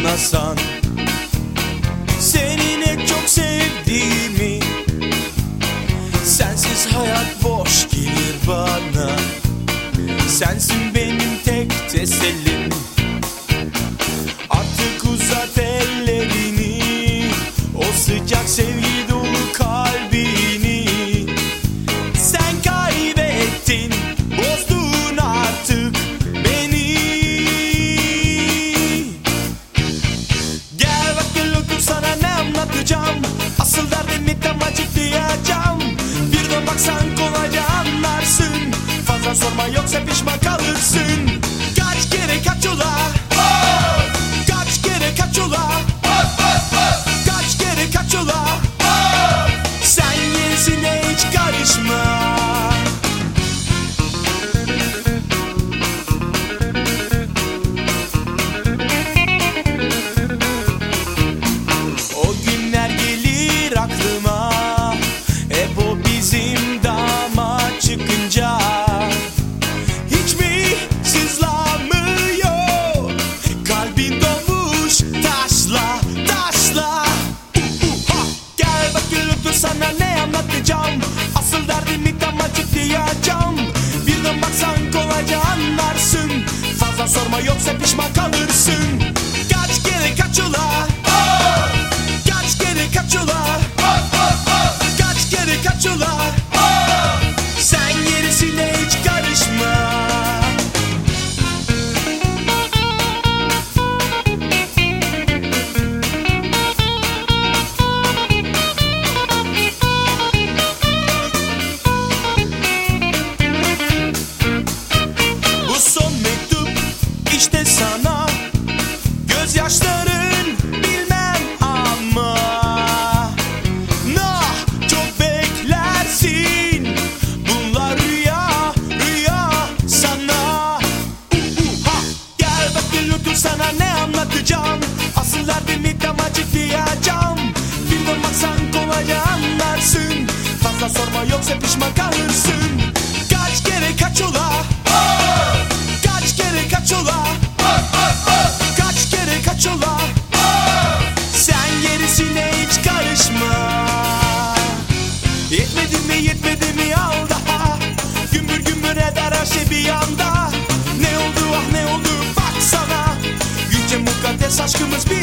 anlasan, seni ne çok sevdiğimi. Sensiz hayat boş gelir bana. Sensin benim tek tesellim. Artık uzat ellerini, o sıcak sevgi dolu kalbini. Sen kaybettin, bozdun artık beni. Gel bak gel otur, sana ne anlatacağım. Asıl derdimi tam açıklayacağım. Bir de baksan kolayca anlarsın. Fazla sorma yoksa pişman kalırsın. Kaç kere kaç ola, kaç kere kaç ola, kaç kere kaç ola. Sen gerisine hiç karışma. O günler gelir aklıma, hep o bizim dama çıkınca. Hiç mi sızlamıyor kalbin dolmuş taşla taşla. Gel bak gel otur, sana ne anlatacağım. Asıl derdimi tam açıklayacağım. Birden baksan kolayca anlarsın. Fazla sorma yoksa pişman kalırsın. Kaç kere kaç ola, kaç kere kaç ola, kaç kere kaç ola. Sen gerisine hiç karışma. Bu son mektup işte sana, gözyaşların bilmem ama. Nah, çok beklersin, bunlar rüya rüya sana. Gel bak gel otur, sana ne anlatacağım. Asıl derdimi tam açıklayacağım. Bir baksan kolayca anlarsın. Fazla sorma yoksa pişman kalırsın. Kaç kere kaç ola, kaç kere kaç ola, kaç kere kaç ola. Sen gerisine hiç karışma. Yetmedi mi yetmedi mi, al daha. Gümbür gümbür eder her şey bir anda. Ne oldu ah ne oldu baksana. Yüce mukaddes aşkımız bir